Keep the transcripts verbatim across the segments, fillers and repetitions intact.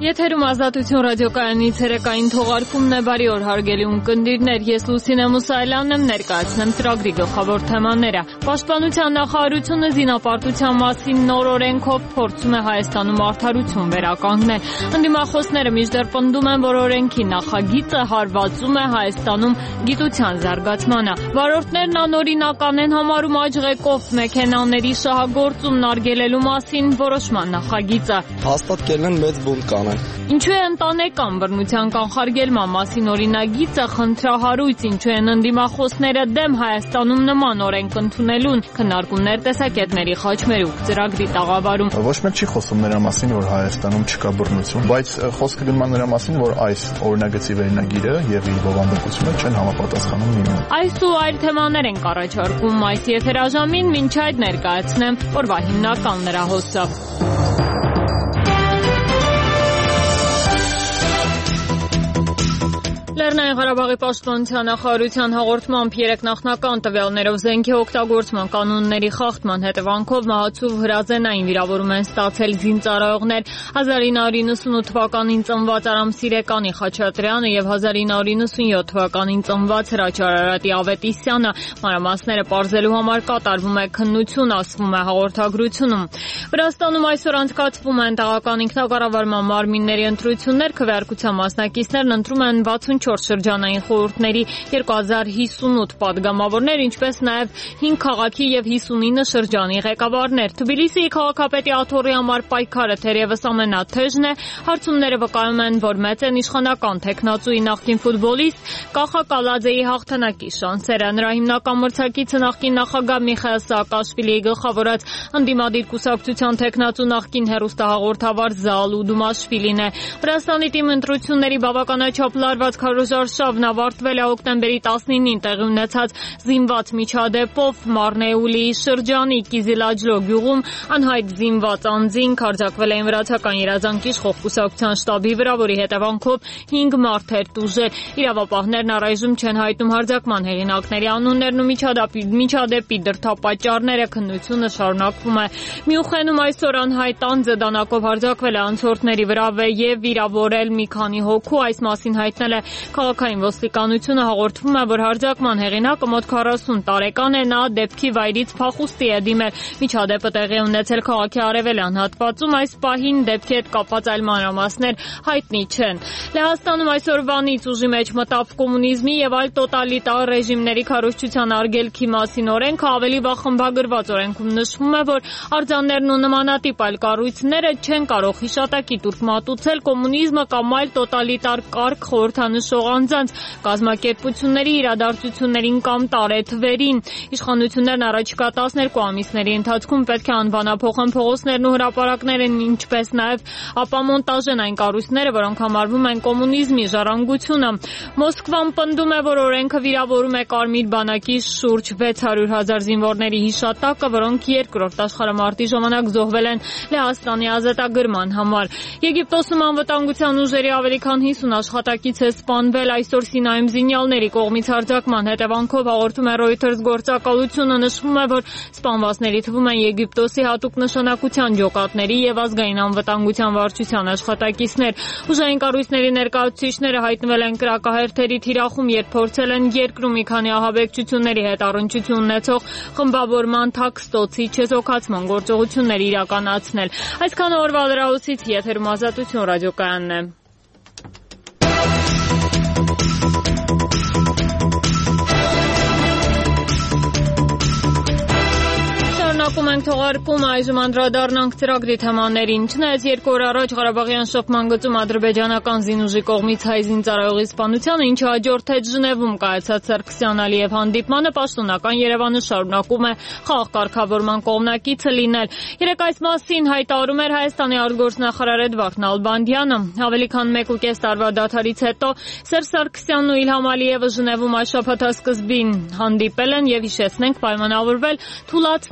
Եթերում ազատություն ռադիոկայանից երեկային թողարկումն է, բարի օր հարգելի ունկնդիրներ, ես Լուսինե Մուսայելյանն եմ, ներկայացնեմ ծրագրի գլխավոր թեմաները։ Պաշտպանության նախարարությունը զինապարտության մասին նոր օրենքով փորձում է Հայաստանում արդարություն վերականգնել։ Ընդդիմախոսները մինչդեռ պնդում են, որ օրենքի նախագիծը հարվածում է Հայաստանում գիտության զարգացմանը։ Վարորդներն անօրինական են համարում աջղեկով մեքենաների շահագործումն արգելելու մասին որոշման նախագիծը։ Հաստատել են մեծ բուն կանեն։ Ինչու է ընտանեկան բռնության կանխարգելման մասին օրինագիծը խնդրահարույց, ինչու են ընդդիմախոսները դեմ Հայաստանում նման օրենք ընդունելուն, քննարկումներ տեսակետների խաչմերուկ ծրագրի տաղավարում։ Ոչ մեկ չի խոսում նրա մասին, որ Հայաստանում չկա բռնություն, բայց խոսքը գնում է նրա մասին, որ այս օրինագծի վերնագիրը եւ իր բովանդակությունը չեն համապատասխանում նույնը։ Այս ու այլ թեմաներ են առաջարկում այս եթերաժամին, մինչ այդ ներկայացնեմ օրվա հիմնական լրահոսը։ Լեռնային Ղարաբաղի պաշտպանության նախարարության հաղորդմամբ երեք նախնական տվյալներով զենքի օգտագործման կանոնների խախտման հետևանքով մահացու հրազենային վիրավորում են ստացել զինծառայողներ հազար ինը հարյուր իննսունութ թվականին ծնված Արամ Սիրեկանի Խաչատրյանը եւ հազար ինը հարյուր իննսունյոթ թվականին ծնված Հրաչար Արարատի Ավետիսյանը։ Մանրամասները պարզելու համար կատարվում է քննություն, ասվում է հաղորդագրությունում։ Վրաստանում այսօր անցկացվում են տեղական ինքնակառավարման մարմինների ընտրություններ, քվեարկության մասնակիցներն ընտրում են վաթսունչորս շրջանային խորհուրդների երկու հազար հիսունութ падգամավորներ, ինչպես նաև հինգ քաղաքի եւ հիսունինը շրջանի ղեկավարներ։ Թբիլիսիի քաղաքապետի աթոռի համար պայքարը թերևս ամենաթեժն է։ Հարցումները վկայում են, որ մեծ են իշխանական տեխնացուի նախկին ֆուտբոլիստ Կախա Կալաձեի հաղթանակի շանսերը։ Նրա հիմնական մրցակիցը նախկին նախագահ Միխայիլ Սաակաշվիլիի գլխավորած ընդդիմադիր կուսակցության տեխնացու նախկին հեռուստահաղորդավար Զաալու Դումաշվիլին է։ Վրաստանի թիմ ընտրությունների բավականաչափ լարված քարոզարշավն ավարտվել է հոկտեմբերի տասնինին տեղի ունեցած զինված միջադեպով Մարնեուլիի շրջանի Կիզիլաջլո գյուղում անհայտ զինված անձին քարձակվել էին վրացական երազանքի իշխող կուսակցության շտաբի վրա, որի հետևանքով հինգ մարդ էր տուժել։ Իրավապահներն առայժմ չեն հայտնում հարձակման հեղինակների անուններն ու միջադեպի դրդապատճառները, քննությունը շարունակվում է։ Մյուխենում այսօր անհայտ անձը դանակով հարձակվել է անցորդների վրա եւ վիրավորել մի քանի հոգու, այս մասին հայտնել է քաղաքային ոստիկանությունը։ Հաղորդվում է, որ հարձակման հեղինակը մոտ քառասուն տարեկան է, նա դեպքի վայրից փախուստի է դիմել։ Միջադեպը տեղի ունեցել քաղաքի արևելյան հատվածում, այս պահին դեպքի հետ կապված այլ մանրամասներ հայտնի չեն։ Լեհաստանում այսօրվանից ուժի մեջ մտավ կոմունիզմի եւ այլ տոտալիտար ռեժիմների քարոզչության արգելքի մասին օրենքը, ավելի վաղ խմբագրված օրենքում նշվում է, որ արձաններն ու նմանատիպ այլ կառույցները չեն կարող հիշատակի տուրք մատուցել կոմունիզմը կամ այլ տոտալիտար կարգ խորհրդանշող անձանց, կազմակերպությունների, իրադարձություններին կամ տարեթվերին։ Իշխանություններն առաջիկա տասներկու ամիսների ընթացքում պետք է անվանափոխեն փողոցներն ու հրապարակները, ինչպես նաև ապամոնտաժեն այն կառույցները, որոնք համարվում են կոմունիզմի ժառանգությունը։ Մոսկվան պնդում է, որ օրենքը վիրավորում է Կարմիր բանակի շուրջ վեց հարյուր հազար զինվորների հիշատակը, որոնք երկրորդ աշխարհամարտի ժամանակ զոհվել են Լեհաստանի ազատագրման համար։ Եգիպտոսում անվտանգության ուժերի ավելի քան հիսուն աշխատակից է սպանվել այսօր Սինայում զինյալների կողմից հարձակման հետևանքով, հաղորդում է Reuters գործակալությունը։ Նշվում է, որ սպանվածների թվում են Եգիպտոսի հատուկ նշանակության ջոկատների եւ ազգային անվտանգության վարչության աշխատակիցներ։ Ուժային կառույցների ներկայացուցիչները հայտնվել են կրակահերթերի թիրախում, երբ փորձել են երկրում մի քանի ահաբեկչությունների հետ առնչություն ունեցող խմբավորման թաքստոցի չեզոքացման գործողություններ իրականացնել։ Այսքանը օրվա լրահոսից, եթերում ազատություն ռադիոկայանն է։ Շարունակում ենք թողարկումը, այժմ անդրադառնանք ծրագրի թեմաներին։ Չնայած երկու օր առաջ Ղարաբաղյան շփման գծում ադրբեջանական զինուժի կողմից հայ զինծառայողի սպանությանը, ինչը հաջորդեց Ժնևում կայացած Սարգսյան-Ալիև հանդիպմանը, պաշտոնական Երևանը շարունակում է խաղաղ կարգավորման կողմնակիցը լինել։ Երեկ այս մասին հայտարարում էր Հայաստանի արտգործնախարար Էդվարդ Նալբանդյանը։ Ավելի քան մեկ ու կես տարվա դադարից հետո Սերժ Սարգսյանն ու Իլհամ Ալիևը Ժնևում այս շաբաթասկզբին հանդիպել են եւ հիշեցնենք պայմանավորվել թույլատրել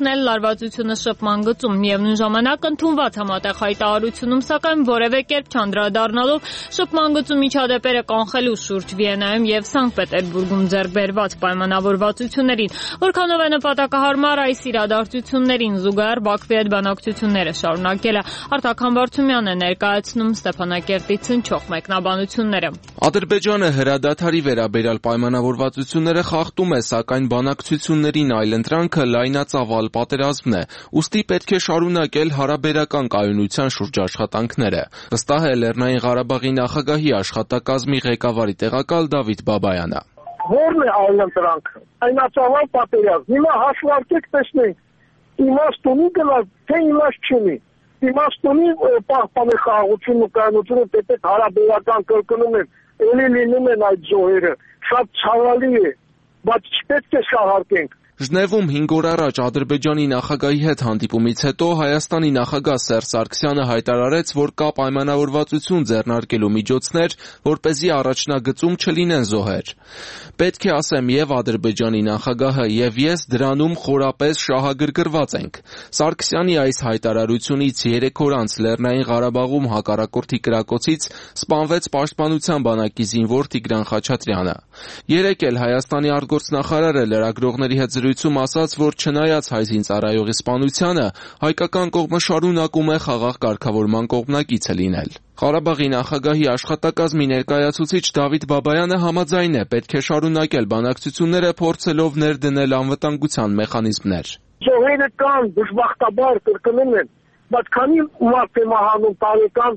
պայմանավորվածությունը շփման գծում։ Միևնույն ժամանակ ընդունված համատեղ հայտարարությունում, սակայն որևէ կերպ չանդրադառնալով շփման գծում միջադեպերը կանխելու շուրջ Վիեննայում եւ Սանկտ Պետերբուրգում ձեռք բերված պայմանավորվածություններին, որքանով է նպատակահարմար այս իրադարձություններին զուգահեռ Բաքվի հետ բանակցությունները շարունակելը։ Արտակ Համբարձումյանն է ներկայացնում Ստեփանակերտից հնչող մեկնաբանությունները։ Ադրբեջանը հրադադարի վերաբերյալ պայմանավորվածությունները խախտում է, սակայն բանակցություններին այլընտրանքը լայնածավալ պատերազմն է, ուստի պետք է շարունակել հարաբերական կայունության շուրջ աշխատանքները, վստահ է Լեռնային Ղարաբաղի նախագահի աշխատակազմի ղեկավարի տեղակալ Դավիթ Բաբայանը։ Ո՞րն է այլընտրանքը։ Լայնածավալ պատերազմ։ Հիմա հաշվարկեք, տեսնենք, իմաստ ունի գնալ, թե իմաստ չունի։ Իմաստ ունի պահպանել խաղաղությունն ու կայունությունը, թե հարաբերական կրկնում են, էլի լինում են այդ զոհերը, շատ ցավալի է, բայց չպետք է շահարկենք։ Ժնևում հինգ օր առաջ Ադրբեջանի նախագահի հետ հանդիպումից հետո Հայաստանի նախագահ Սերժ Սարգսյանը հայտարարեց, որ կա պայմանավորվածություն ձեռնարկելու միջոցներ, որպեսզի առաջնագծում չլինեն զոհեր։ Պետք է ասեմ, եւ Ադրբեջանի նախագահը, եւ ես դրանում խորապես շահագրգռված ենք։ Սարգսյանի այս հայտարարությունից երեք օր անց Լեռնային Ղարաբաղում հակառակորդի կրակոցից սպանվեց Պաշտպանության բանակի զինվոր Տիգրան Խաչատրյանը։ Երեկ էլ Հայաստանի արտգործնախարարը լրագրողների հետ զրույցում ասաց, որ չնայած հայ զինծառայողի սպանությանը, հայկական կողմը շարունակում է խաղաղ կարգավորման կողմնակիցը լինել։ Ղարաբաղի նախագահի աշխատակազմի ներկայացուցիչ Դավիթ Բաբայանը համաձայն է, պետք է շարունակել բանակցությունները, փորձելով ներդնել անվտանգության մեխանիզմներ։ Զոհերը կան, դժբախտաբար կրկնում են, բայց քանի մարդ է մահանում տարեկան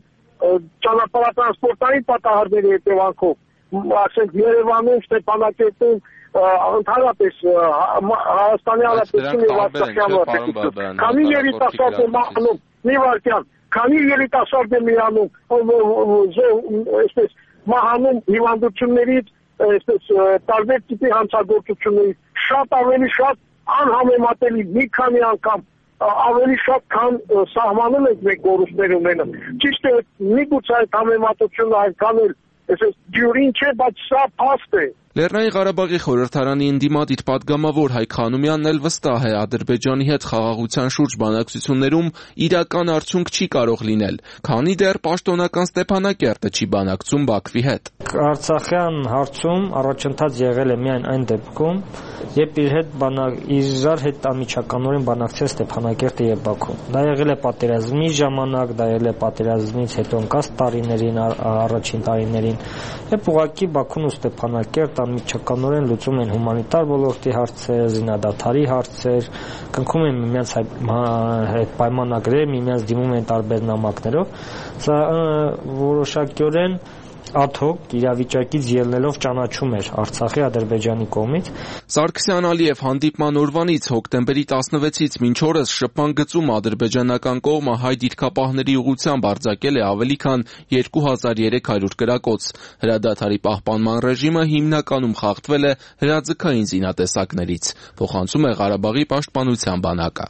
ճանապարհատրանսպորտային պատահարների հետևանքով, ասենք Երևանում, Ստեփանակերտում, ընդհանրապես Հայաստանի Հանրապետությունում եւ Արցախի քանի երիտասարդ է մահանում, մի վարքյան, քանի երիտասարդ է միանում, այսպես մահանում հիվանդություններից, այսպես տարբեր տիպի հանցագործություններից, շատ ավելի շատ անհամեմատելի մի քանի անգամ ավելի շատ քան սահմանում ենք մենք գորուստներ ունենը։ Ճիշտ է, միգուցե այդ համեմատությունը այնքան էլ այսպես դյուրին չէ, բայց սա փաստ է։ Լեռնային Ղարաբաղի խորհրդարանի ընդդիմադիր պատգամավոր Հայկ Խանոմյանն էլ վստահ է, Ադրբեջանի հետ խաղաղության շուրջ բանակցություններում իրական արդյունք չի կարող լինել, քանի դեռ պաշտոնական Ստեփանակերտը չի բանակցում Բաքվի հետ։ Արցախյան հարցում առաջընթաց եղել է միայն այն դեպքում, երբ իր հետ իրար հետ անմիջականորեն բանակցել Ստեփանակերտը եւ Բաքուն։ Դա եղել է պատերազմի ժամանակ, դա եղել է պատերազմից հետո ընկած տարիներին, առաջին տարիներին, երբ ուղղակի Բաքուն ու Ստեփանակերտ անմիջականորեն լուծում են հումանիտար ոլորտի հարցեր, զինադադարի հարցեր, կնքում են միմյանց հետ պայմանագրեր, միմյանց դիմում են տարբեր նամակներով։ Սա որոշակիորեն ad-hoc իրավիճակից ելնելով ճանաչում էր Արցախի Ադրբեջանի կողմից։ Սարգսյան-Ալիև հանդիպման օրվանից հոկտեմբերի տասնվեցից մինչ օրս շփման գծում ադրբեջանական կողմը հայ դիրքապահների ուղղությամբ արձակել է ավելի քան երկու հազար երեք հարյուր կրակոց։ Հրադադարի պահպանման ռեժիմը հիմնականում խախտվել է հրաձգային զինատեսակներից, փոխանցում է Ղարաբաղի պաշտպանության բանակը։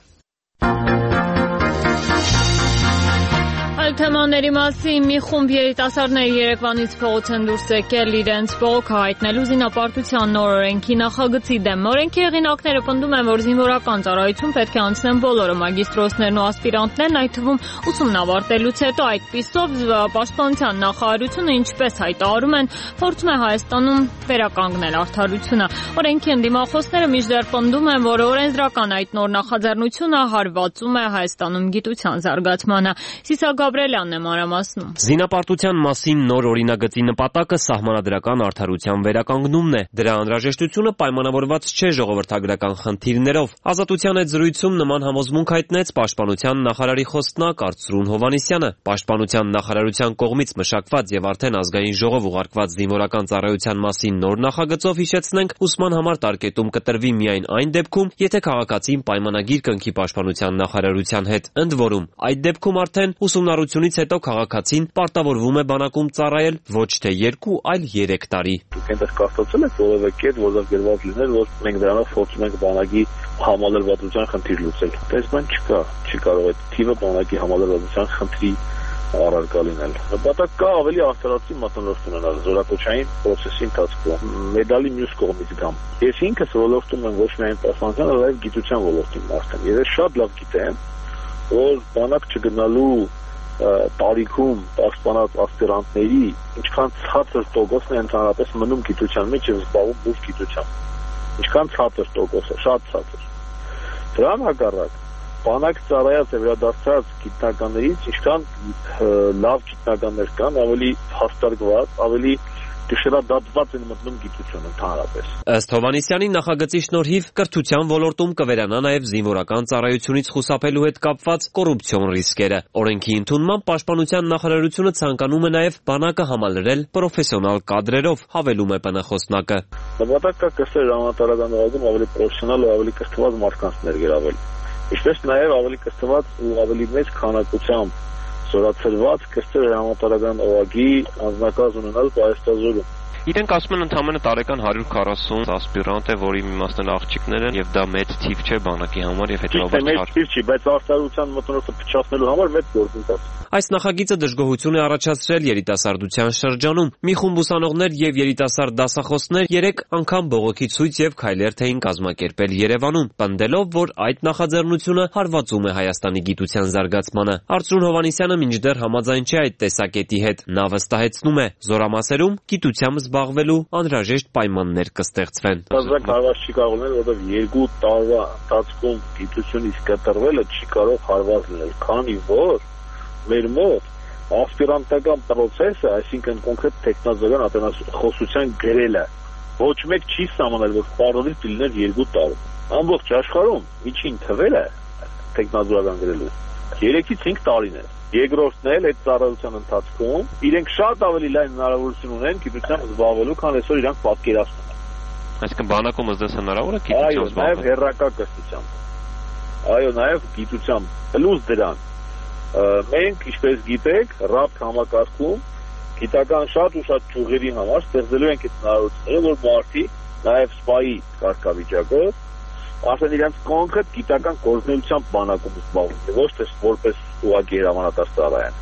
Թեմաների մասին մի խումբ երիտասարդներ Երևանից փողոց են դուրս եկել իրենց բողոքը հայտնելու զինապարտության նոր օրենքի նախագծի դեմ։ Օրենքի հեղինակները պնդում են, որ զինվորական ծառայություն պետք է անցնեն բոլորը, մագիստրոսներն ու ասպիրանտներն, այդ թվում ուսումն ավարտելուց հետո։ Այդպիսով պաշտպանության նախարարությունը, ինչպես հայտարարում են, փորձում է Հայաստանում վերականգնել արդարությունը։ Օրենքի ընդդիմախոսները մինչդեռ պնդում են, որ օրենսդրական այդ նոր նախաձեռնությունը հարվածում է Հայաստանում գիտության զարգացմանը։ Սիսա Գաբրելյանն է մանրամասնում։ Զինապարտության մասին նոր օրինագծի նպատակը սահմանադրական արդարության վերականգնումն է։ Դրա անհրաժեշտությունը պայմանավորված չէ ժողովրդագրական խնդիրներով։ Ազատության այդ զրույցում նման համոզմունք հայտնեց Պաշտպանության նախարարի խոսնակ Արծրուն Հովհաննիսյանը։ Պաշտպանության նախարարության կողմից մշակված եւ արդեն ազգային ժողով ուղարկված զինվորական ծառայության մասին նոր նախագծով, հիշեցնենք, ուսման համար տարկետում կտրվի միայն այն դեպքում, եթե քաղաքացին պայմանագիր կնքի Պաշտպանության նախարարության հետ։ Ընդ որում, այդ դեպքում արդեն ուսումնառությունից հետո քաղաքացին պարտավորվում է բանակում ծառայել ոչ թե երկու, այլ երեք տարի։ Դուք այնտեղ կարծացել եք որևէ կետ, որտեղ գրված լիներ, որ մենք դրանով փորձում ենք բանակի համալրվածության խնդիր լուծել։ Այս բան չկա, չի կարող այդ թիվը բանակի համալրվածության խնդրի առարկա լինել։ Նպատակ կա ավելի արդարացի մթնոլորտ ունենալ զորակոչային process-ի ընթացքում։ Մեդալի մյուս կողմից գամ։ Ես ինքս ոլորտում եմ ոչ միայն պաշտպանության, այլև գիտության ոլորտում արդեն։ Ես շատ լավ գիտեմ, որ բանակ չգնալու տարիքում պաշտպանած ասպիրանտների ինչքան ցածր տոկոսն է ընդհանրապես մնում գիտության մեջ եւ զբաղվում բուժ գիտությամբ։ Ինչքան ցածր տոկոսը, շատ ցածր։ Դրան հակառակ բանակ ծառայած եւ վերադարձած գիտնականներից ինչքան լավ գիտնականներ կան, ավելի հաստատված, ավելի դժշերադատված են մտնում գիտություն ընդհանրապես։ Ըստ Հովհաննիսյանի նախագծի շնորհիվ կրթության ոլորտում կվերանա նաև զինվորական ծառայությունից խուսափելու հետ կապված կոռուպցիոն ռիսկերը։ Օրենքի ընդունմամբ Պաշտպանության նախարարությունը ցանկանում է նաև բանակը համալրել պրոֆեսիոնալ կադրերով, հավելում է բնախոսնակը։ Նպատակ կա կրթել ժամանակատարական օղակում ավելի պրոֆեսիոնալ ու ավելի կրթված մարդկանց ներգրավել, ինչպես նաև ավելի կրթված ու ավելի մեծ քանակությամբ զորացրված կրթել ժամանակատարական օղակի անձնակազմ ունենալ Պարեսպազորում։ Իրենք ասում են ընդամենը տարեկան հարյուր քառասուն ասպիրանտ է, որի մի մասն էլ աղջիկներ են, եւ դա մեծ թիվ չէ բանակի համար եւ հետեւաբար մեծ թիվ չի, բայց արտադրության մթնոլորտը փչացնելու համար մեծ գործընթաց։ Այս նախագիծը դժգոհություն է առաջացրել երիտասարդության շրջանում։ Մի խումբ ուսանողներ եւ երիտասարդ դասախոսներ երեք անգամ բողոքի ցույց եւ քայլերթ էին կազմակերպել Երևանում, պնդելով, որ այդ նախաձեռնությունը հարվածում է Հայաստանի գիտության զարգացմանը։ Արծրուն Հովհաննիսյանը մինչդեռ համաձայն չէ այդ տեսակետի հետ։ Նա վստահեցնում է, զորամասերում գիտությամբ զբաղվելու անհրաժեշտ պայմաններ կստեղծվեն։ Բազակ հարված չի կարող լինել, որովհետև երկու տարվա ընթացքում գիտությունից կտրվելը չի կարող հարված լինել, քանի որ մեր մոտ ասպիրանտական process-ը, այսինքն կոնկրետ տեխնազգան ատենախոսության գրելը, ոչ մեկ չի սահմանել, որ պարոնից լիներ երկու տարում։ Ամբողջ աշխարհում միջին թվերը տեխնազգան գրելու երեքից հինգ տարին է։ Երկրորդն էլ այդ ծառայության ընթացքում իրենք շատ ավելի լայն հնարավորություն ունեն գիտությամբ զբաղվելու, քան այսօր իրանք պատկերացնում են։ Այսինքն բանակում ըստ հնարավոր է գիտությամբ զբաղվել։ Այո, նաև հերրակա կրթությամբ։ Այո, նաև գիտությամբ։ Պլյուս դրան մենք, ինչպես գիտեք, ռապ համակարգում գիտական շատ ու շատ ճյուղերի համար ստեղծելու ենք այդ հնարավորությունները, որ մարդիկ նաև սպայի կարգավիճակով ասեն իրենց կոնկրետ գիտական գործունեությամբ բանակում զբաղվում, ոչ թե որպես ուղղակի հրամանատար ծառայեն։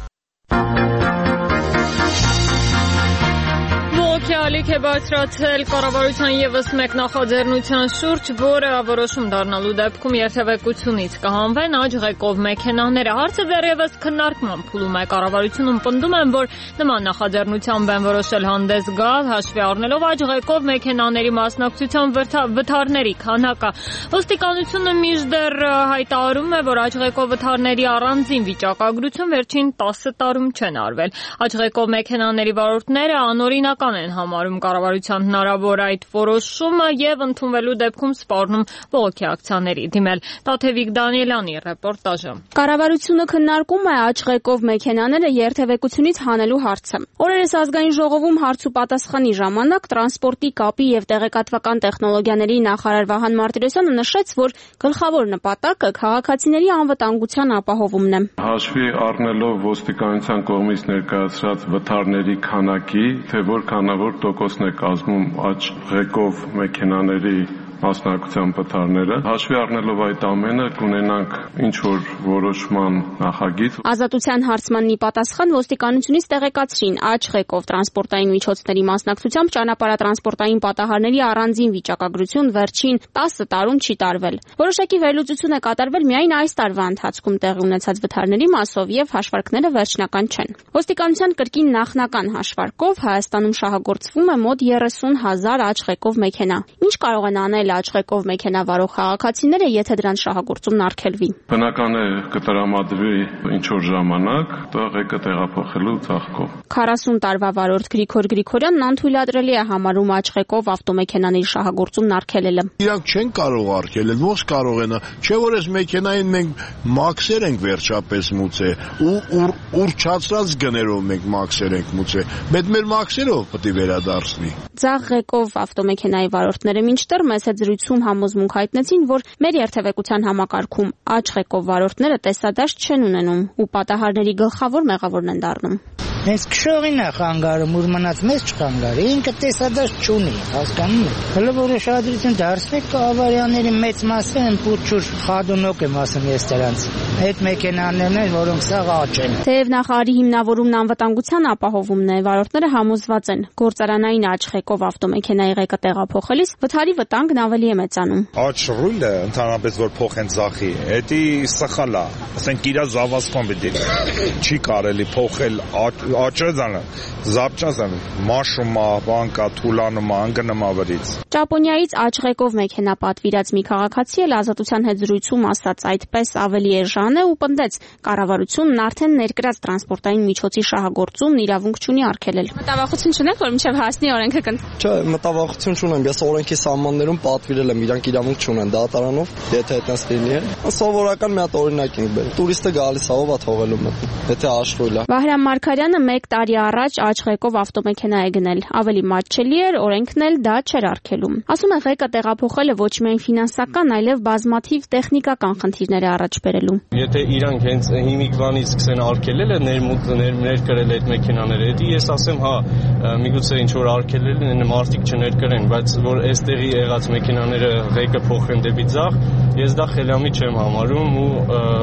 Ալիք է բարձրացել կառավարության ևս մեկ նախաձեռնության շուրջ, որը որոշում դառնալու դեպքում երթևեկությունից կհանվեն աճղեկով մեքենաները։ Հարցը դեռևս քննարկման փուլում է։ Կառավարությունում պնդում են, որ նման նախաձեռնությամբ են որոշել հանդես գալ, հաշվի առնելով աճղեկով մեքենաների մասնակցության վթարների քանակը։ Ոստիկանությունը մինչդեռ հայտարարում է, որ աճղեկով վթարների առանձին վիճակագրություն վերջին տասը տարում չեն արվել։ Աճղեկով մեքենաների վարորդները անօրինական են համարում կառավարության հնարավոր այդ որոշումը եւ ընդունվելու դեպքում սպառնում բողոքի ակցիաների դիմել։ Տաթևիկ Դանիելյանի ռեպորտաժը։ Կառավարությունը քննարկում է աճղեկով մեքենաները երթևեկությունից հանելու հարցը։ Օրերս ազգային ժողովում հարց ու պատասխանի ժամանակ տրանսպորտի, կապի եւ տեղեկատվական տեխնոլոգիաների նախարար Վահան Մարտիրոսյանը նշեց, որ գլխավոր նպատակը քաղաքացիների անվտանգության ապահովումն է։ Հաշվի առնելով ոստիկանության կողմից ներկայացրած վթարների քանակի, թե որքանավոր տոկոսն է կազմում աճղեկով մեքենաների մասնակցության վթարները, հաշվի առնելով այդ ամենը կունենանք ինչ-որ որոշման նախագիծ։ Ազատության հարցմանի պատասխան ոստիկանությունից տեղեկացրին աճղեկով տրանսպորտային միջոցների մասնակցությամբ ճանապարհատրանսպորտային պատահարների առանձին վիճակագրություն վերջին տասը տարում չի տարվել։ Որոշակի վերլուծություն է կատարվել միայն այս տարվա ընթացքում տեղի ունեցած վթարների մասով եւ հաշվարկները վերջնական չեն։ Ոստիկանության կրկին նախնական հաշվարկով Հայաստանում շահագործվում է մոտ երեսուն հազար աճղեկով մեքենա։ Ինչ կարող են անել աճղեկով մեքենա վարող քաղաքացիները, եթե դրանց շահագործումն արգելվի։ Բնական է կտրամադրվի ինչ-որ ժամանակ ղեկը տեղափոխելու ծաղկով։ քառասուն տարվա վարորդ Գրիգոր Գրիգորյանն անթույլատրելի է համարում աճղեկով ավտոմեքենաների շահագործումն արգելելը։ Իրանք չեն կարող արգելել, ո՞նց կարող են, չէ՞ որ այս մեքենային մենք մաքսեր ենք վերջապես մուծե ու ուրճացած գներով մենք մաքսեր ենք մուծե, բայց մեր մաքսերով պետք է վերադարձնի։ Ձախ ղեկով ավտոմեքենայի վարորդները մինչդեռ մեծ զրույցում համոզմունք հայտնեցին, որ մեր երթևեկության համակարգում աճղեկով վարորդները տեսադաշտ չեն ունենում ու պատահարների գլխավոր մեղավորն են դառնում։ Հենց քշողին է խանգարում, ուր մնաց մեզ չխանգարի, ինքը տեսադաշտ չունի, հասկանում եք։ Հələ որ ուշադրություն դարձնեք ավարիաների մեծ մասը ընփուրջուր խադունոկ եմ ասում ես դրանց։ Այդ մեքենաներն են, որոնք սաղ աճ են։ Թեև նախարարի հիմնավորումն անվտանգության ապահովումն է, վարորդները համոզված են, գործարանային աճ ղեկով ավտոմեքենայի ղեկը տեղափոխելիս վթարի վտանգն ավելի է մեծանում։ Աճ ռուլը ընդհանրապես որ փոխեն ձախի, դա սխալ է։ Ասենք իր զավազքոն պիտի չի կարելի փոխել աճը դանը, զապճազան, մաշումա, բանկա, թուլանումա, անգնումա վրից։ Ճապոնիայից աճ ղեկով մեքենա պատվիրած մի քաղաքացի էլ Ազատության հետ զրույցում ասաց այդպես ավելի էժան է ու պնդեց կառավարությունն արդեն ներկրած տրանսպորտային միջոցի շահագործումն իրավունք չունի արգելել։ Մտավախություն չունեք, որ մինչև հասնի օրենքը կընդ։ Չէ, մտավախություն չունեմ, ես օրենքի սահմաններում պատվիրել եմ, իրանք իրավունք չունեն դատարանով, եթե այդպես լինի։ Սովորական մի հատ օրինակ ենք բերել։ Տուրիստը գալիս է, ով է թողելու մտնում, եթե աշխույլ է։ Վահրամ Մարգարյանը մեկ տարի առաջ աճ ղեկով ավտոմեքենա է գնել, ավելի մատչելի էր, օրենքն էլ դա չէր արգելում։ Ասում է ղեկը տեղափոխելը ոչ միայն ֆինանսական, այլև բազմաթիվ տեխնիկական խնդիրներ է առաջ բերելու։ Եթե իրանք հենց հիմիկվանից սկսեն արգելելը ներմուտ ներկրել այդ մեքենաները, դա ես ասեմ, հա, միգուցե ինչ որ արգելել են մարդիկ չներկրեն, բայց որ այստեղի եղած մեքենաները ղեկը փոխեն դեպի ձախ, ես դա խելամի չեմ համարում ու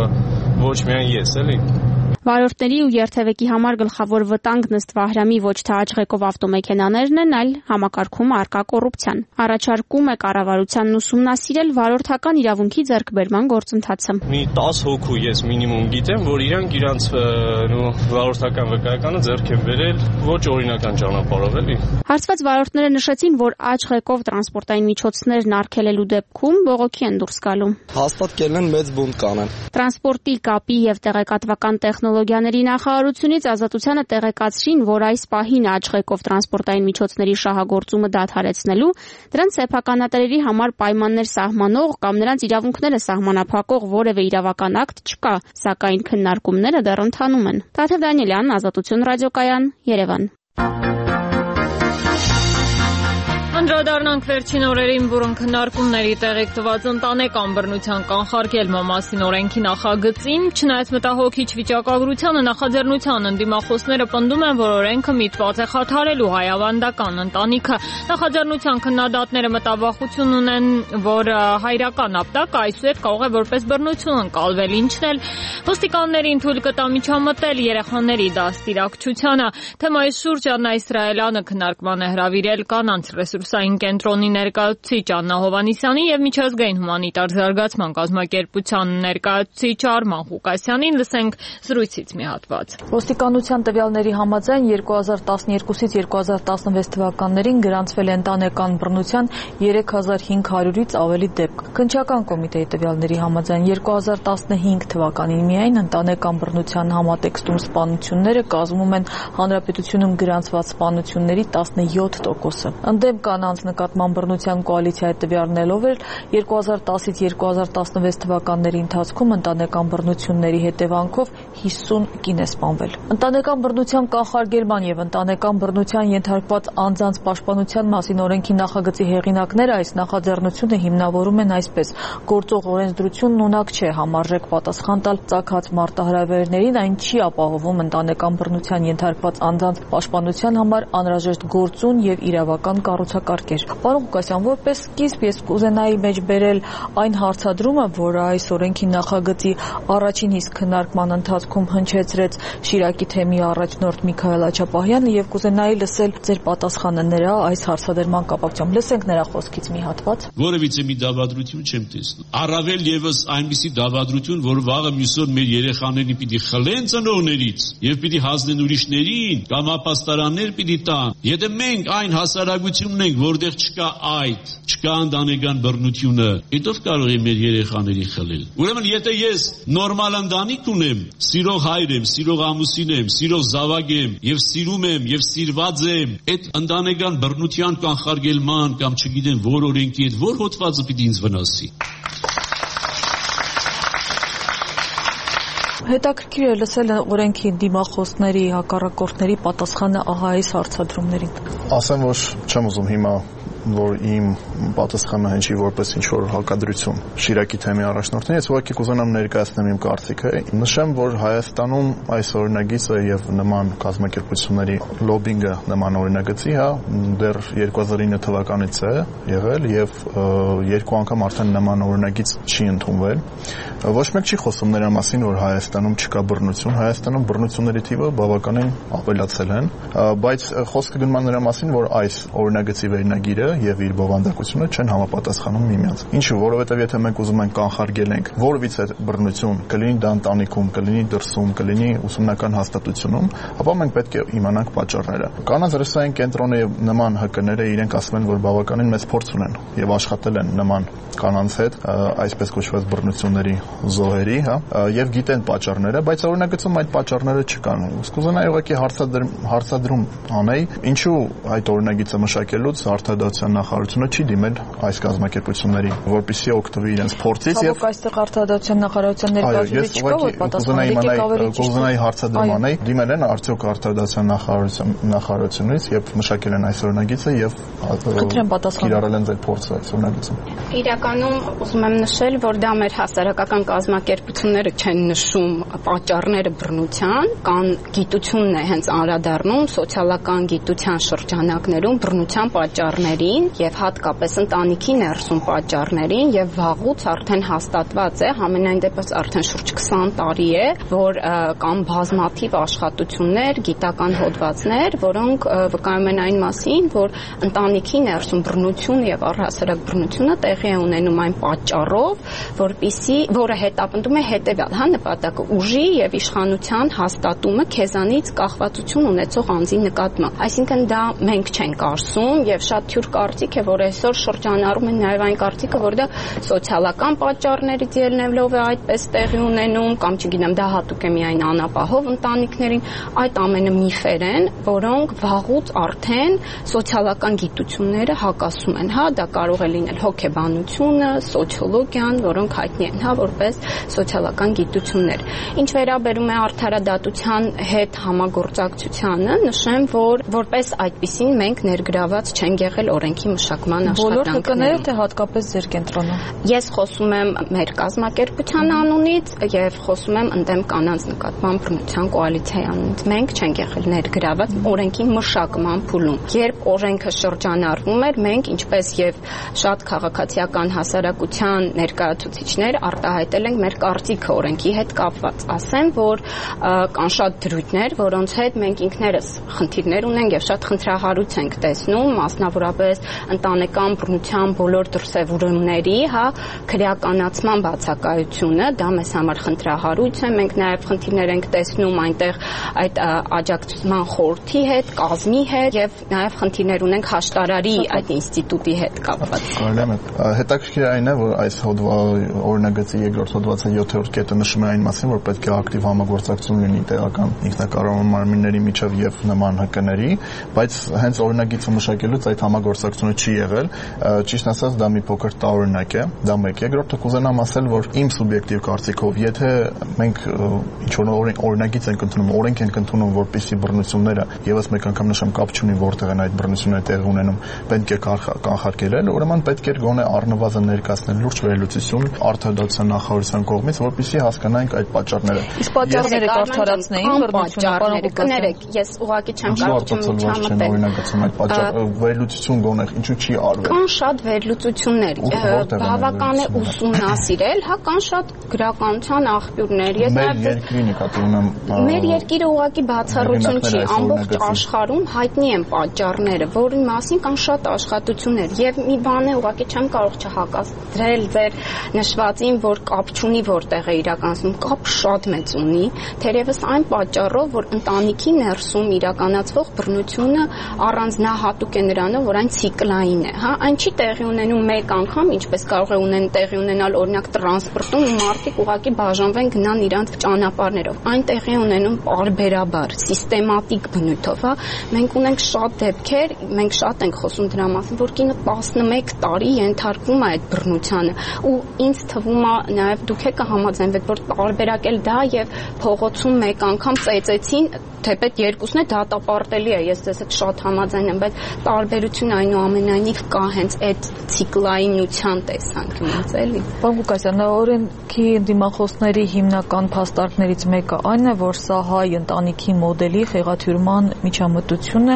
ոչ միայն ես, էլի։ Վարորդների ու երթևեկի համար գլխավոր վտանգն ըստ Վահրամի ոչ թե աճ ղեկով ավտոմեքենաներն են, այլ համակարգում առկա կոռուպցիան։ Առաջարկում է կառավարությանն ուսումնասիրել վարորդական իրավունքի ձեռքբերման գործընթացը։ Մի տասը հոգու ես մինիմում գիտեմ, որ իրանք իրանց վարորդական վկայականը ձեռք են բերել ոչ օրինական ճանապարհով, էլի։ Հարցված վարորդները նշեցին, որ աճ ղեկով տրանսպորտային միջոցներն արգելելու դեպքում բողոքի են դուրս գալու։ Հաստատ կելնեն մեծ բունտ կանեն։ Տրանսպորտի, կապի եւ տեղեկատվական տեխնոլոգիաների նախարարությունից Ազատությանը տեղեկացրին, որ այս պահին աճ ղեկով տրանսպորտային միջոցների շահագործումը դադարեցնելու, դրանց սեփականատերերի համար պայմաններ սահմանող կամ նրանց իրավունքները սահմանափակող որևէ իրավական ակտ չկա, սակայն քննարկումները դեռ ընթանում են։ Թաթև Դանիելյան, Ազատություն ռադիոկայան, Երևան։ Անդրադառնանք վերջին օրերին բուրըն քննարկումների տեղիք տված ընտանեկան բռնության կանխարգելման մասին օրենքի նախագծին, չնայած մտահոգիչ վիճակագրությանը նախաձեռնության ընդդիմախոսները պնդում են, որ օրենքը միտված է խաթարելու հայավանդական ընտանիքը։ Նախաձեռնության քննադատները մտավախություն ունեն, որ հայրական ապտակը այսուհետ կարող է որպես բռնություն ընկալվել, ինչն էլ ոստիկաններին թույլ կտա միջամտել երեխաների դաստիարակչությանը։ Թեմայի շուրջ Աննա Իսրայելյանը քննարկման է հրավիրել կանանց ռեսուրսային կենտրոնի ներկայացուցիչ Աննա Հովհաննիսյանին եւ միջազգային հումանիտար զարգացման կազմակերպության ներկայացուցիչ Արման Ղուկասյանին։ Լսենք զրույցից մի հատված։ Ոստիկանության տվյալների համաձայն երկու հազար տասներկուսից երկու հազար տասնվեց թվականներին գրանցվել է ընտանեկան բռնության երեք հազար հինգ հարյուրից ավելի դեպք։ Քննչական կոմիտեի տվյալների համաձայն երկու հազար տասնհինգ թվականին միայն ընտանեկան բռնության համատեքստում սպանությունները կազմում են հանրապետությունում գրանցված սպանությունների տասնյոթ տոկոսը։ Ընդդեմ կանանց նկատմամբ բռնության կոալիցիայի տվյալներով էր երկու հազար տասից երկու հազար տասնվեց թվականների ընթացքում ընտանեկան բռնությունների հետևանքով հիսուն կին է սպանվել։ Ընտանեկան բռնության կանխարգելման եւ ընտանեկան բռնության ենթարկված անձանց պաշտպանության մասին օրենքի նախագծի հեղինակները այս նախաձեռնությունը հիմնավորում են այսպես. գործող օրենսդրությունն ունակ չէ համարժեք պատասխան տալ ծագած մարտահրավերներին, այն չի ապահովում ընտանեկան բռնության ենթարկված անձանց պաշտպանության համար անհրաժեշտ գործուն եւ իրավական կառուցակարգեր։ Պարոն Ղուկասյան, որպես սկիզբ ես կուզենայի մեջ բերել այն հարցադրումը, որը այս օրենքի նախագծի առաջին իսկ քննարկման ընթացքում հնչեցրեց Շիրակի թեմի առաջնորդ Միքայել Աչապահյանը եւ կուզենայի լսել ձեր պատասխանը նրա այս հարցադրման կապակցությամբ։ Լսենք նրա խոսքից մի հատված։ Որևիցե մի դավադրություն չեմ տեսնում։ Առավել եւս այնպիսի դավադրություն, որ վաղը մյուսօր մեր երեխաներին պիտի խլեն ծնողներից եւ պիտի հանձնեն ուրիշներին կամ ապաստարաններ պիտի տան։ Եթե մենք այն հասարակությունն ենք, որտեղ չկա այդ, չկա ընտանեկան բռնությունը, հետո կարող է մեր երեխաների խլել։ Ուրեմն եթե ես նորմալ ընտանիք ունեմ, սիրող հայր եմ, սիրող ամուսին եմ, սիրող զավակ եմ եւ սիրում եմ եւ սիրված եմ, այդ ընտանեկան բռնության կանխարգելման կամ չգիտեմ որ օրենքի հետ որ հոդվածը պիտի ինձ վնասի։ Հետաքրքիր է լսել օրենքի դիմախոսների, հակառակորդների պատասխանը ահա այս հարցադրումներին։ Ասեմ, որ չեմ ուզում հիմա որ իմ պատասխանը հնչի որպես ինչ-որ հակադրություն Շիրակի թեմի առաջնորդին, ես ուղղակի կուզենամ ներկայացնեմ իմ կարծիքը։ Նշեմ, որ Հայաստանում այս օրինագիծը եւ նման կազմակերպությունների լոբինգը նման օրինագծի, հա, դեռ երկու հազար ինը թվականից է եղել եւ երկու անգամ արդեն նման օրինագիծ չի ընդունվել։ Ոչ մեկ չի խոսում նրա մասին, որ Հայաստանում չկա բռնություն, Հայաստանում բռնությունների թիվը բավականին ավելացել են, բայց խոսքը գնում է նրա մասին, որ այս օրինագծի վերնագիրը եւ իր բովանդակությունը չեն համապատասխանում միմյանց։ Ինչու, որովհետեւ եթե մենք ուզում ենք կանխարգելենք որևիցե բռնություն, կլինի դա ընտանիքում, կլինի դրսում, կլինի ուսումնական հաստատությունում, ապա մենք պետք է իմանանք պատճառները։ Կանանց ռեսուրսային կենտրոնը եւ նման ՀԿ-ները իրենք ասում են, որ բավականին մեծ փորձ ունեն եւ աշխատել են նման կանանց հետ, այսպես կոչված բռնությունների զոհերի, հա, եւ գիտեն պատճառները, բայց օրինագծում այդ պատճառները չկան։ Կուզենայի ուղղակի հարցադրում անեի, ինչու այդ օրինագիծը մշակելուց Արտադրության նախարարությունը չի դիմել այս կազմակերպություններին, որպեսզի օգտվի իրենց փորձից եւ այստեղ Արտադրության նախարարության ներկայացուցիչ չկա, որ պատասխանատու ավելի ճիշտ։ Կուզենայի հարցադրում անեի, դիմել են արդյոք Արտադրության նախարարությունից եւ մշակել են այս օրինագիծը եւ կիրառել են այդ փորձը այս օրինագիծում։ Իրականում ուզում եմ նշել, որ դա մեր հասարակական կազմակերպությունները չեն նշում պատճառները բռնության, կան գիտությունն է հենց անդրադառնում սոցիալական գիտության շրջանակներում բռնության պատճառներին եւ հատկապես ընտանիքի ներսում պատճառներին եւ վաղուց արդեն հաստատված է, համենայն դեպս արդեն շուրջ քսան տարի է, որ կան բազմաթիվ աշխատություններ, գիտական հոդվածներ, որոնք վկայում են այն մասին, որ ընտանիքի ներսում բռնություն եւ առհասարակ բռնությունը տեղի է ունենում այն պատճառով, որպիսի որը հետապնդում է հետեւյալ, հա, նպատակը ուժի եւ իշխանության հաստատումը քեզանից կախվածություն ունեցող անձի նկատմամբ։ Այսինքն դա մենք չենք ասում եւ շատ թյուր կարծիք է, որ այսօր շրջանառում են նաեւ այն կարծիքը, որ դա սոցիալական պատճառներից ելնելով է այդպես տեղի ունենում, կամ չգիտեմ, դա հատուկ է միայն անապահով ընտանիքներին, այդ ամենը միֆեր են, որոնք վաղուց արդեն սոցիալական գիտությունները հակասում են, հա, դա կարող է լինել հոգեբանությունը, սոցիոլոգիան, որոնք հայտնի են, հա, որպես սոցիալական գիտություններ։ Ինչ վերաբերում է արդարադատության հետ համագործակցությանը, նշեմ, որ որպես այդպիսին մենք ներգրաված չենք եղել օրենքի մշակման աշխատանքներում։ Բոլոր ՀԿ-ները թե հատկապես ձեր կենտրոնը։ Ես խոսում եմ մեր կազմակերպության անունից եւ խոսում եմ ընդդեմ կանանց նկատմամբ բռնության կոալիցիայի անունից։ Մենք չենք եղել ներգրաված օրենքի մշակման փուլում։ Երբ օրենքը շրջանառվում էր, մենք ինչպես եւ շատ քաղաքացիական հասարակության ներկայացուցիչներ արտահայտել ենք մեր կարծիքը օրենքի հետ կապված։ Ասեմ, որ կան շատ դրույթներ, որոնց հետ մենք ինքներս խնդիրներ ունենք եւ շատ խնդրահարույց ենք տեսնում, մասնավորապես ընտանեկան բռնության բոլոր դրսևորումների, հա, քրեականացման բացակայությունը, դա մեզ համար խնդրահարույց է։ Մենք նաեւ խնդիրներ ենք տեսնում այնտեղ այդ աջակցության խորհրդի հետ, կազմի հետ եւ նաեւ խնդիրներ ունենք հաշտարարի այդ ինստիտուտի հետ կապված։ Հետաքրքիր այն է, որ այս օրինագծի երկրորդ հոդվածի յոթերորդ կետը նշում է այն մասին, որ պետք է ակտիվ համագործակցություն լինի տեղական ինքնակառավարման մարմինների միջև եւ նման ՀԿ-ների, բայց հենց օրինագիծը մշակելուց այդ համագործակցությունը չի եղել։ Ճիշտ ասած, դա մի փոքր տարօրինակ է, դա մեկ։ Երկրորդը կուզենամ ասել, որ իմ սուբյեկտիվ կարծիքով, եթե մենք ինչ-որ օրինագիծ ենք ընդունում, օրենք ենք ընդունում, որպեսզի բռնությունները եւս մեկ անգամ նշեմ, կապ չունի որտեղ են այդ բռնությունները տեղի ունենում, պետք է կանխարգելել, ուրեմն պետք է գոնե առնվազն ներկայացնել լուրջ վերլուծություն Արտադրության նախարարության կողմից, որպեսզի հասկանանք այդ պատճառները։ Իսկ պատճառները կարդարացնեին բռնությունը, կներեք, ես ուղղակի չեմ կարողանում չմտել։ Այդ պատճառ վերլուծություն գոնե ինչու չի արվել։ Կան շատ վերլուծություններ, բավական է ուսումնասիրել, հա, կան շատ գրականության աղբյուրներ։ Ես նաև երկրի նկատի ունեմ։ Մեր երկիրը ուղղակի բացառություն չի, ամբողջ աշխարհում հայտնի են պատճառները, որի մասին կան շատ աշխատություններ եւ մի բան է ուղղակի չեմ կարող չհակաստրել ձեր նշվածին, որ կապ չունի որտեղ է իրականացնում, կապ շատ մեծ ունի, թերևս այն պատճառով, որ ընտանիքի ներսում իրականացվող բռնությունը առանձնահատուկ է նրանով, որ այն ցիկլային է, հա, այն չի տեղի ունենում մեկ անգամ, ինչպես կարող է ունեն տեղի ունենալ օրինակ տրանսպորտում, ու մարդիկ ուղղակի բաժանվեն գնան իրանց ճանապարհներով, այն տեղի ունենում պարբերաբար, սիստեմատիկ բնույթով, հա, մենք ունենք շատ դեպքեր, մենք շատ ենք խոսում դրա մասին, որ կինը տասնմեկ տարի ենթարկվում է այդ բռնությանը, ու ինձ թվում է նաև դուք եք համաձայնվեք, որ տարբերակել դա եւ փողոցում մեկ անգամ ծեծեցին թեպետ երկուսն է դատապարտելի է, ես ձեզ հետ շատ համաձայն եմ, բայց տարբերությունը այնուամենայնիվ կա հենց այդ ցիկլայնության տեսանկյունից, էլի։ Պարոն Ղուկասյան, օրենքի դիմախոսների հիմնական փաստարկներից մեկը այն է, որ սա հայ ընտանիքի մոդելի խեղաթյուրման միջամտություն է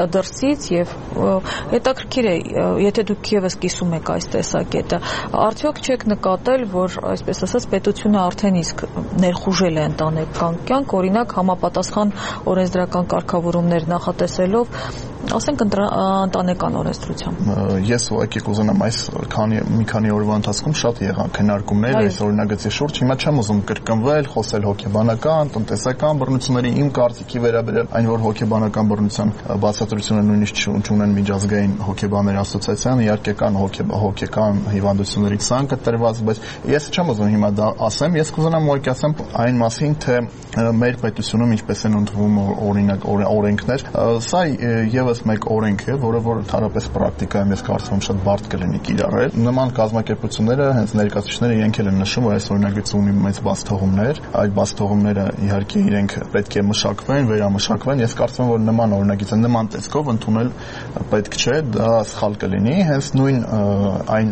դրսից եւ հետաքրքիր է, եթե դուք եւս կիսում եք այս տեսակետը, արդյոք չեք նկատել, որ այսպես ասած պետությունը արդեն իսկ ներխուժել է ընտանեկան կյանք, օրինակ համապատասխան օրենսդրական կարգավորումներ նախատեսելով, ասենք ընտանեկան օրենսդրությամբ։ Ես ուղղակի կուզենամ այս քանի մի քանի օրվա ընթացքում շատ եղան քննարկումներ այս օրինագծի շուրջ, հիմա չեմ ուզում կրկնվել, խոսել հոգեբանական, տնտեսական բռնությունների, իմ կարծիքի վերաբերյալ այն, որ հոգեբանական բռնության բացատրությունը նույնիսկ չունեն միջազգային հոգեբանների ասոցիացիան, իհարկե կան հոգեկան հիվանդությունների ցանկը տրված, բայց ես չեմ ուզում հիմա դա ասեմ, ես կուզենամ ուղղակի ասեմ այն մասին, թե մեր պետությունում ինչպես են ընդունվում օրինակ օրենքներ, սա եւս մեկ օրենք է, որը որ ընդհանրապես պրակտիկայում ես կարծում եմ շատ բարդ կլինի կիրառել։ Նման կազմակերպությունները հենց ներկայացուցիչները իրենք են նշում, որ այս օրինագծը ունի մեծ բացթողումներ, այդ բացթողումները իհարկե իրենք պետք է մշակվեն, վերամշակվեն։ Ես կարծում եմ, որ նման օրինագիծը նման տեսքով ընդունել պետք չէ, դա սխալ կլինի, հենց նույն այն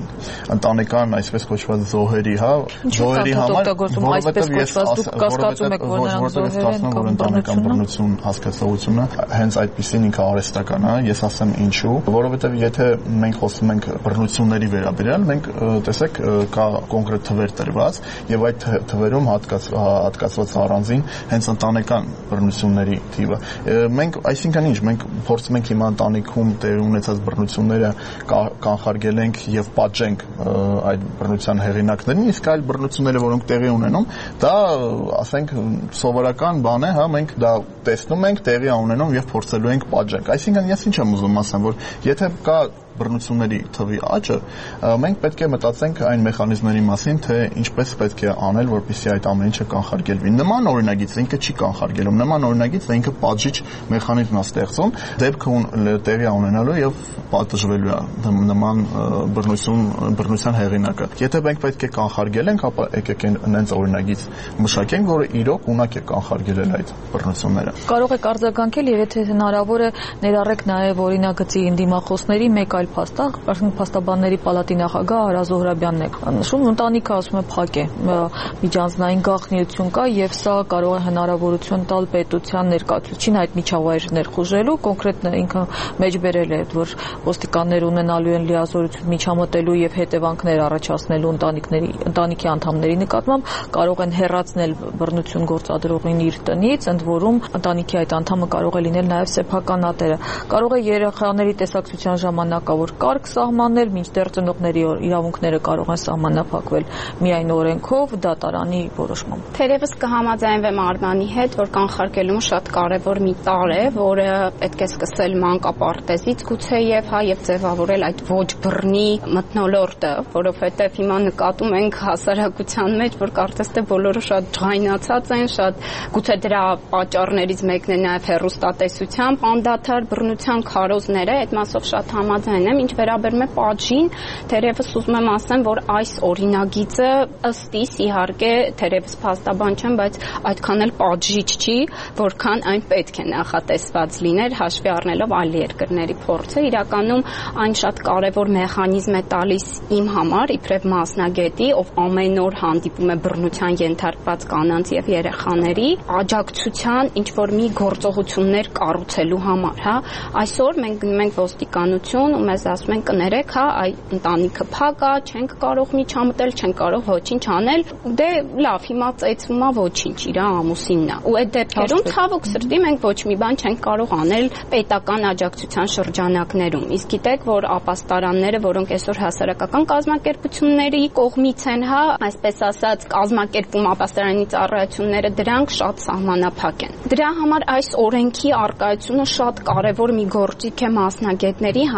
ընտանեկան այսպես կոչված զոհերի, հա, զոհերի համար, որովհետև ես կասկածում եք, որ նրանք զոհեր են կամ ընտանեկան բռնություն հասկացողությունը հենց այդպեսին ինքը արհեստական է, ես ասեմ ինչու, որովհետև եթե մենք խոսում ենք բռնությունների վերաբերյալ, մենք տեսեք կա կոնկրետ թվեր տրված եւ այդ թվերում հատկացված առանձին հենց ընտանեկան բռնությունների թիվը։ Մենք այսինքն ինչ, մենք փորձում ենք հիմա ընտանիքում տեղի ունեցած բռնությունները կանխարգել ենք եւ պատժենք այդ բռնության հեղինակներին, իսկ այլ բռնությունները, որոնք տեղի ունենում, դա ասենք սովորական բան է, հա, մենք դա տեսնում ենք, տեղի ունենում եւ փորձելու ենք պատժենք։ Այսինքն ես ինչ եմ ուզում ասեմ, որ եթե կա բռնությունների թվի աճը, մենք պետք է մտածենք այն մեխանիզմների մասին, թե ինչպես պետք է անել, որպեսզի այդ ամեն ինչը կանխարգելվի։ Նման օրինագիծը ինքը չի կանխարգելում, նման օրինագիծը ինքը պատժիչ մեխանիզմ է ստեղծում, դեպքը տեղի ունենալու եւ պատժվելու է նման բռնություն, բռնության հեղինակը։ Եթե մենք պետք է կանխարգելենք, ապա եկեք այնց օրինագիծ մշակենք, որը իրոք ունակ է կանխարգելել այդ բռնությունները։ Կարող եք արձագանքել եւ եթե հնարավոր է ներառեք նաեւ օրինագծի դիմախոսների մեկ այլ փաստաղ, փաստաբանների պալատի նախագահ Արա Զոհրաբյանն է նշում, ընտանիքը ասում է փակ է, միջանձնային գաղտնիություն կա եւ սա կարող է հնարավորություն տալ պետության ներկայացուցիչին այդ միջավայրը ներխուժելու, կոնկրետ ինքը մեջբերել է, որ ոստիկանները ունենալու են լիազորություն միջամտելու եւ հետևանքներ առաջացնելու ընտանիքների ընտանիքի անդամների նկատմամբ, կարող են հեռացնել բռնություն գործադրողին իր տնից, ընդ որում ընտանիքի այդ անդամը կարող է լինել նաեւ սեփական ատերը։ Կարող է երեխաների տեսակցության ժամանակավոր կարգ սահմաններ, մինչդեռ ծնողների իրավունքները կարող են սահմանափակվել միայն օրենքով, դատարանի որոշմամբ։ Թերևս կհամաձայնվեմ Արմանի հետ, որ կանխարգելումը շատ կարևոր մի տարր է, որը պետք է սկսել մանկապարտեզից գուցեև, հա, եւ ձևավորել այդ ոչ բռնի մթնոլորտը, որովհետեւ հիմա նկատում ենք հասարակության մեջ, որ կարծես թե բոլորը շատ ջղայնացած են, շատ գուցե դրա պատճառներից մեկն է նաեւ հեռուստատեսությամբ անդադար բռնության քարոզները, այդ մասով շատ համաձայն եմ, ինչ վերաբերում է պատժին, թերևս ուզում եմ ասեմ, որ այս օրինագիծը ըստ իս իհարկե թերևս փաստաբան չեմ, բայց այդքան էլ պատժիչ չի, որքան այն պետք է նախատեսված լիներ, հաշվի առնելով այլ երկրների փորձը, իրականում այն շատ կարևոր մեխանիզմ է տալիս իմ համար, իբրև մասնագետի, ով ամեն օր հանդիպում է բռնության ենթարկված կանանց եւ երեխաների աջակցության ինչ որ մի գործողություններ կառուցելու համար, հա, այսօր մենք գնում ենք ոստիկանություն ու մեզ ասում են կներեք, հա, այ ընտանիքը փակ է, չենք կարող միջամտել, չենք կարող ոչինչ անել, դե լավ, հիմա ծեծվում է ոչինչ, իր ամուսինն է։ Ու այդ դեպքերում ցավոք սրտի մենք ոչ մի բան չենք կարող անել պետական աջակցության շրջանակներում։ Իսկ գիտեք, որ ապաստարանները, որոնք այսօր հասարակական կազմակերպությունների կողմից են, հա, այսպես ասած, կազմակերպում ապաստարանի ծառայությունները, դրանք շատ սահմանափակ են։ Դրա համար այս օրենքի արկայությունը շատ կարևոր մի գործիք է մասնագետների համար,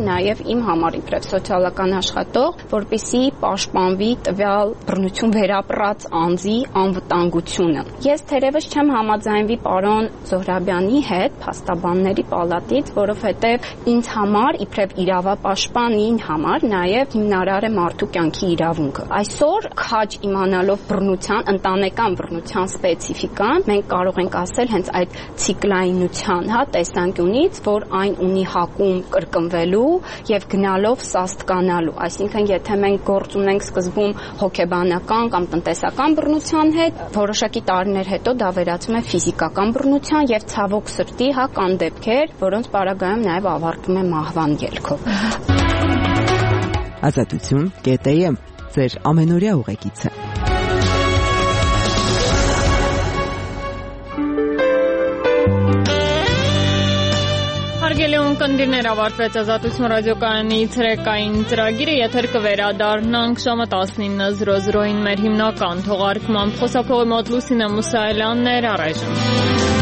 նաև իմ համար իբրև սոցիալական աշխատող, որպեսզի պաշտպանվի տվյալ բռնություն վերապրած անձի անվտանգությունը։ Ես թերևս չեմ համաձայնվի պարոն Զոհրաբյանի հետ փաստաբանների պալատից, որովհետև ինձ համար իբրև իրավապաշտպանին համար նաև հիմնարար է մարդու կյանքի իրավունքը։ Այսօր քաջ իմանալով բռնության, ընտանեկան բռնության սպეციფიკան, մենք կարող ենք ասել հենց այդ ցիկլայնության, հա, տեսանկյունից, որ այն ունի հակում կրկնվելու եւ գնալով սաստկանալու։ Այսինքն, եթե մենք գործ ունենք սկզբում հոգեբանական կամ տնտեսական բռնության հետ, որոշակի տարիներ հետո դա վերածվում է ֆիզիկական բռնության եւ ցավոք սրտի, հա, կան դեպքեր, որոնց պարագայում նաև ավարտվում է մահվան ելքով։ Ազատություն կետ էմ ձեր ամենօրյա ուղեկիցը։ Հարգելի ունկնդիրներ, ավարտվեց Ազատություն ռադիոկայանի ցերեկային ծրագիրը, եթեր կվերադառնանք ժամը տասնինը զրո զրոին մեր հիմնական թողարկմամբ։ Խոսափողի մոտ Լուսինե Մուսայելյանն էր, առայժմ։